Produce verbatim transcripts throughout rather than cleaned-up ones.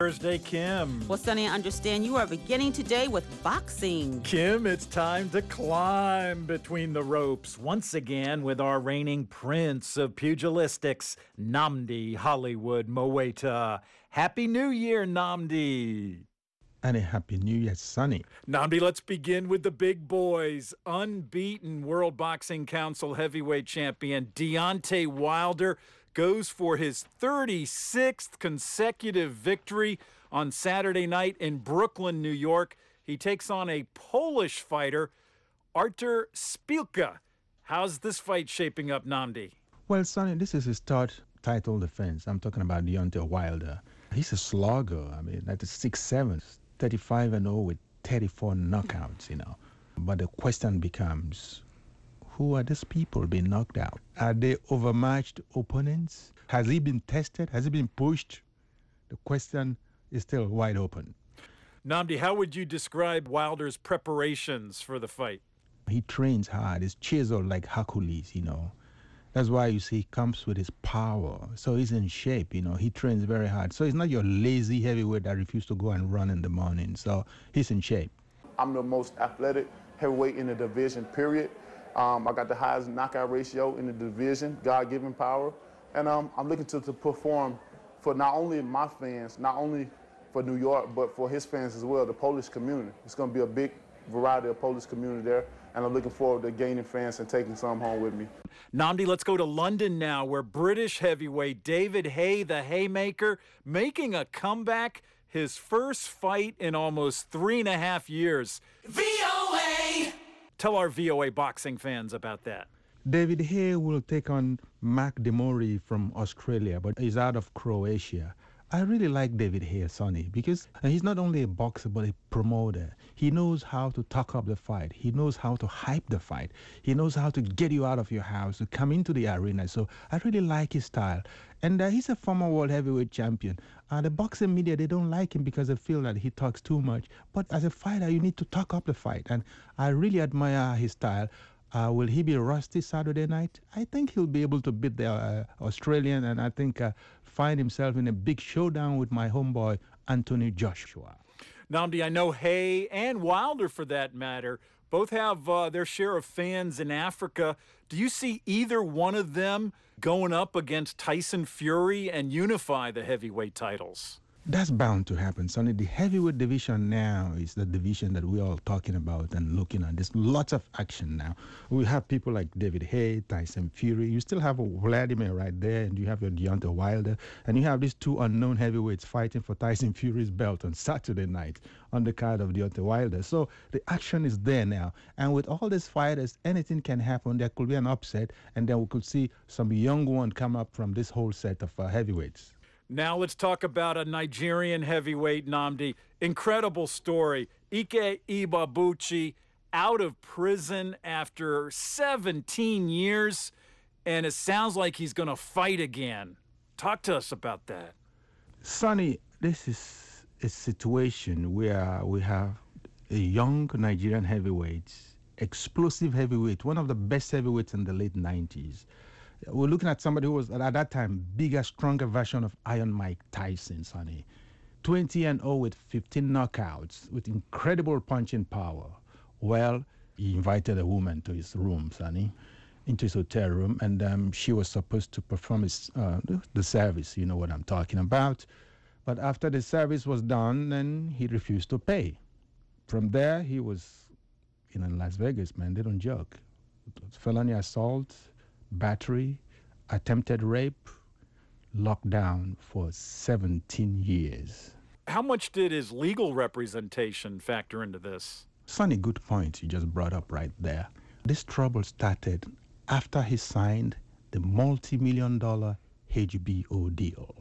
Thursday, Kim. Well, Sonny, I understand you are beginning today with boxing. Kim, it's time to climb between the ropes once again with our reigning prince of pugilistics, Nnamdi Hollywood Mowaita. Happy New Year, Nnamdi. And a happy New Year, Sonny. Nnamdi, let's begin with the big boys. Unbeaten World Boxing Council heavyweight champion Deontay Wilder goes for his thirty-sixth consecutive victory on Saturday night in Brooklyn, New York. He takes on a Polish fighter, Artur Szpilka. How's this fight shaping up, Nnamdi? Well, Sonny, this is his third title defense. I'm talking about Deontay Wilder. He's a slugger. I mean, that is six seven, thirty-five and oh with thirty-four knockouts, you know. But the question becomes, who are these people being knocked out? Are they overmatched opponents? Has he been tested? Has he been pushed? The question is still wide open. Nnamdi, how would you describe Wilder's preparations for the fight? He trains hard. He's chiseled like Hercules, you know. That's why you see he comes with his power. So he's in shape, you know. He trains very hard. So he's not your lazy heavyweight that refuses to go and run in the morning. So he's in shape. I'm the most athletic heavyweight in the division, period. Um, I got the highest knockout ratio in the division, God-given power. And um, I'm looking to, to perform for not only my fans, not only for New York, but for his fans as well, the Polish community. It's going to be a big variety of Polish community there, and I'm looking forward to gaining fans and taking some home with me. Nnamdi, let's go to London now, where British heavyweight David Haye, the Haymaker, making a comeback, his first fight in almost three and a half years. V O A! Tell our V O A boxing fans about that. David Haye will take on Mark Demori from Australia, but he's out of Croatia. I really like David Haye, Sonny, because he's not only a boxer, but a promoter. He knows how to talk up the fight. He knows how to hype the fight. He knows how to get you out of your house, to come into the arena. So I really like his style. And uh, he's a former world heavyweight champion. Uh, the boxing media, they don't like him because they feel that he talks too much. But as a fighter, you need to talk up the fight. And I really admire his style. Uh, will he be rusty Saturday night? I think he'll be able to beat the uh, Australian, and I think uh, find himself in a big showdown with my homeboy, Anthony Joshua. Nnamdi, I know Haye and Wilder, for that matter, both have uh, their share of fans in Africa. Do you see either one of them going up against Tyson Fury and unify the heavyweight titles? That's bound to happen, Sonny. The heavyweight division now is the division that we're all talking about and looking at. There's lots of action now. We have people like David Haye, Tyson Fury. You still have a Vladimir right there, and you have your Deontay Wilder. And you have these two unknown heavyweights fighting for Tyson Fury's belt on Saturday night on the card of Deontay Wilder. So the action is there now. And with all these fighters, anything can happen. There could be an upset, and then we could see some young one come up from this whole set of uh, heavyweights. Now let's talk about a Nigerian heavyweight, Nnamdi. Incredible story. Ike Ibeabuchi out of prison after seventeen years, and it sounds like he's going to fight again. Talk to us about that. Sonny, this is a situation where we have a young Nigerian heavyweight, explosive heavyweight, one of the best heavyweights in the late nineties. We're looking at somebody who was, at that time, bigger, stronger version of Iron Mike Tyson, Sonny. twenty and oh with fifteen knockouts, with incredible punching power. Well, he invited a woman to his room, Sonny, into his hotel room, and um, she was supposed to perform his, uh, the service, you know what I'm talking about. But after the service was done, then he refused to pay. From there, he was, you know, in Las Vegas, man, they don't joke. Felony assault, battery, attempted rape, locked down for seventeen years. How much did his legal representation factor into this? Sonny, good point you just brought up right there. This trouble started after he signed the multi-million dollar H B O deal.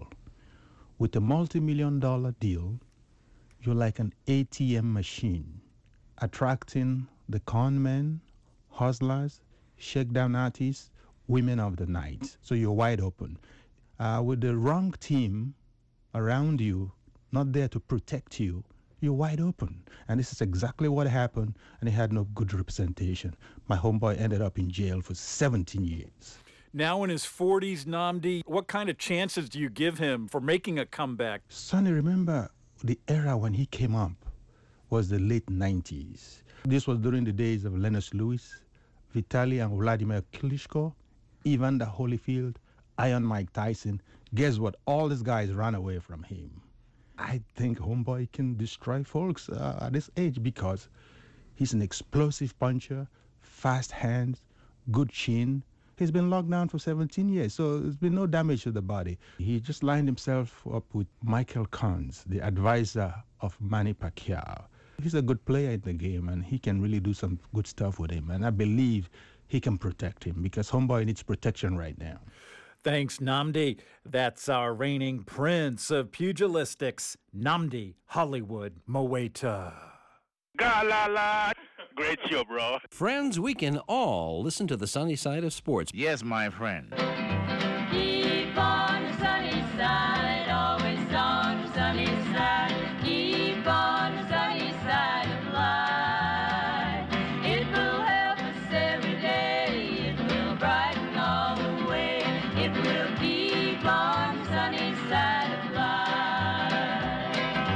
With a multi-million dollar deal, you're like an A T M machine, attracting the con men, hustlers, shakedown artists, women of the night. So you're wide open. Uh, with the wrong team around you, not there to protect you, you're wide open. And this is exactly what happened, and he had no good representation. My homeboy ended up in jail for seventeen years. now in his forties, Nnamdi. What kind of chances do you give him for making a comeback? Sonny, remember the era when he came up was the late nineties. This was during the days of Lennox Lewis, Vitaly and Vladimir Klitschko, Evander Holyfield, Iron Mike Tyson. Guess what? All these guys ran away from him. I think Homeboy can destroy folks uh, at this age because he's an explosive puncher, fast hands, good chin. He's been locked down for seventeen years, so there's been no damage to the body. He just lined himself up with Michael Kans, the advisor of Manny Pacquiao. He's a good player in the game, and he can really do some good stuff with him. And I believe he can protect him because Homeboy needs protection right now. Thanks, Nnamdi. That's our reigning prince of pugilistics, Nnamdi Hollywood Moeta. Galala. Great show, bro. Friends, we can all listen to the sunny side of sports. Yes, my friend. Keep on the sunny side, always on the sunny side. Keep on the sunny side of life. It will help us every day. It will brighten all the way. It will keep on the sunny side of life.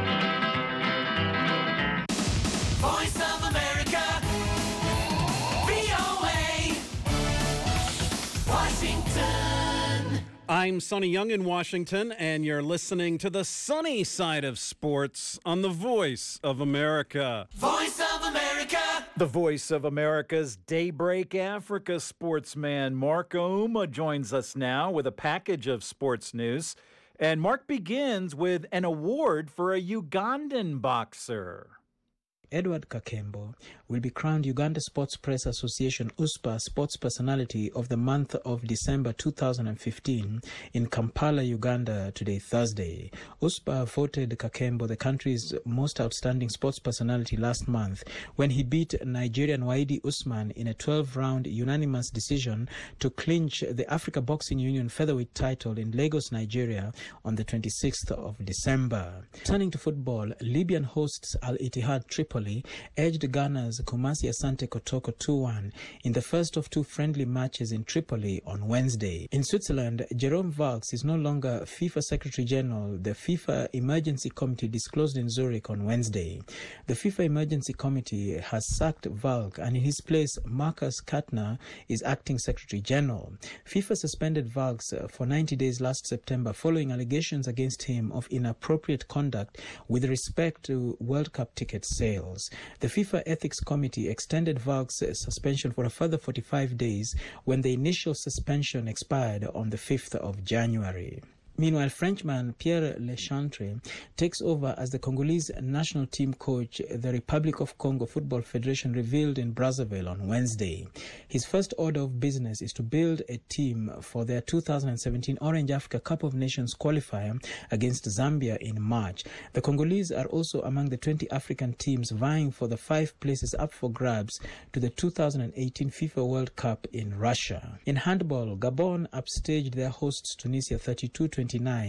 Voice of America, V O A, Washington. I'm Sonny Young in Washington, and you're listening to the sunny side of sports on the Voice of America. Voice of America. The voice of America's Daybreak Africa sportsman, Mark Ouma, joins us now with a package of sports news. And Mark begins with an award for a Ugandan boxer. Edward Kakembo will be crowned Uganda Sports Press Association U S P A Sports Personality of the Month of December two thousand fifteen in Kampala, Uganda today, Thursday. U S P A voted Kakembo the country's most outstanding sports personality last month when he beat Nigerian Waidi Usman in a twelve-round unanimous decision to clinch the Africa Boxing Union featherweight title in Lagos, Nigeria on the twenty-sixth of December. Turning to football, Libyan hosts Al Ittihad Tripoli edged Ghana's Kumasi Asante Kotoko two one in the first of two friendly matches in Tripoli on Wednesday. In Switzerland, Jerome Valks is no longer FIFA Secretary General, the FIFA Emergency Committee disclosed in Zurich on Wednesday. The FIFA Emergency Committee has sacked Valk, and in his place, Marcus Katner is acting Secretary General. FIFA suspended Valks for ninety days last September following allegations against him of inappropriate conduct with respect to World Cup ticket sales. The FIFA Ethics Committee extended Valk's suspension for a further forty-five days when the initial suspension expired on the fifth of January. Meanwhile, Frenchman Pierre Lechantre takes over as the Congolese national team coach, the Republic of Congo Football Federation revealed in Brazzaville on Wednesday. His first order of business is to build a team for their two thousand seventeen Orange Africa Cup of Nations qualifier against Zambia in March. The Congolese are also among the twenty African teams vying for the five places up for grabs to the two thousand eighteen FIFA World Cup in Russia. In handball, Gabon upstaged their hosts Tunisia thirty-two twenty-nine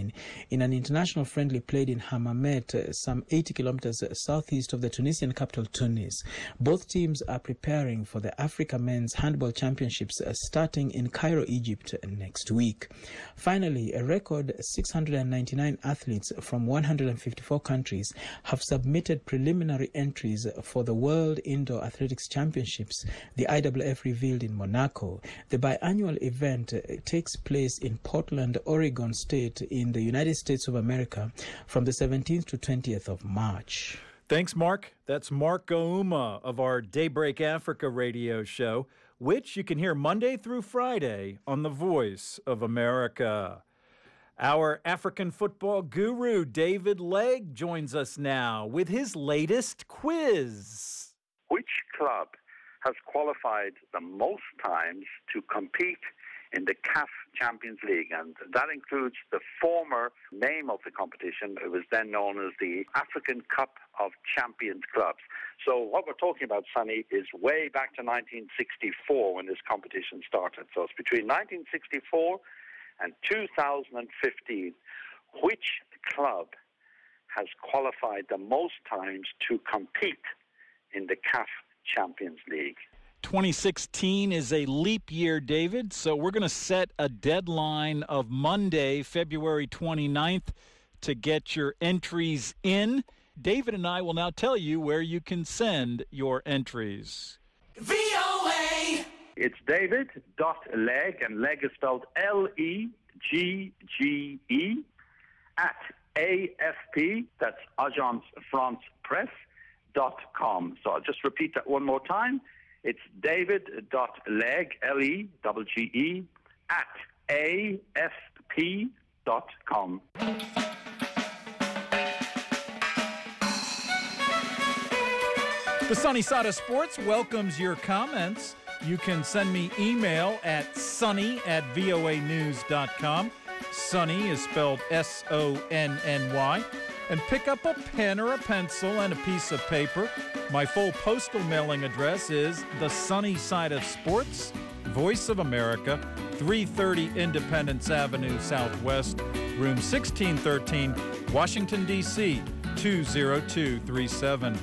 in an international friendly played in Hammamet, some eighty kilometers southeast of the Tunisian capital Tunis. Both teams are preparing for the Africa Men's Handball Championships starting in Cairo, Egypt next week. Finally, a record six hundred ninety-nine athletes from one hundred fifty-four countries have submitted preliminary entries for the World Indoor Athletics Championships, the I W F revealed in Monaco. The biannual event takes place in Portland, Oregon State in the United States of America from the seventeenth to twentieth of March. Thanks, Mark. That's Mark Ouma of our Daybreak Africa radio show, which you can hear Monday through Friday on The Voice of America. Our African football guru, David Legg, joins us now with his latest quiz. Which club has qualified the most times to compete in the C A F Champions League? And that includes the former name of the competition. It was then known as the African Cup of Champions Clubs. So what we're talking about, Sonny, is way back to nineteen sixty-four when this competition started. So it's between nineteen sixty-four and two thousand fifteen. Which club has qualified the most times to compete in the C A F Champions League? twenty sixteen is a leap year, David, so we're going to set a deadline of Monday, February twenty-ninth, to get your entries in. David and I will now tell you where you can send your entries. V O A. It's David dot Leg, and Leg is spelled L E G G E, at A F P, that's Agence France Presse, dot com. So I'll just repeat that one more time. It's David dot Leg, L E G G E, at A F P dot com. The Sunny Side of Sports welcomes your comments. You can send me email at sunny at V O A news dot com. Sunny is spelled S O N N Y. And pick up a pen or a pencil and a piece of paper. My full postal mailing address is The Sunny Side of Sports, Voice of America, three thirty Independence Avenue Southwest, room sixteen thirteen, Washington, D C two zero two three seven.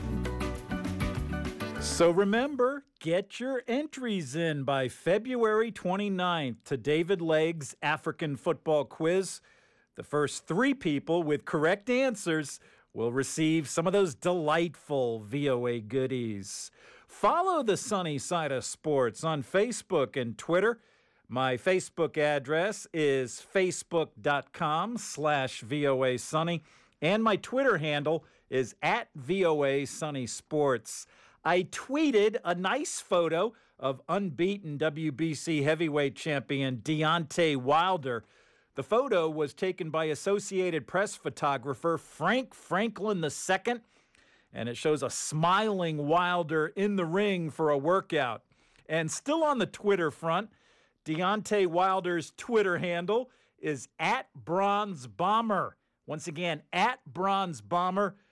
So remember, get your entries in by February twenty-ninth to David Legg's African Football Quiz. The first three people with correct answers will receive some of those delightful V O A goodies. Follow the Sunny Side of Sports on Facebook and Twitter. My Facebook address is facebook.com slash VOA Sunny, and my Twitter handle is at V O A Sunny Sports. I tweeted a nice photo of unbeaten W B C heavyweight champion Deontay Wilder. The photo was taken by Associated Press photographer Frank Franklin the Second, and it shows a smiling Wilder in the ring for a workout. And still on the Twitter front, Deontay Wilder's Twitter handle is at Bronze Bomber. Once again, at Bronze Bomber.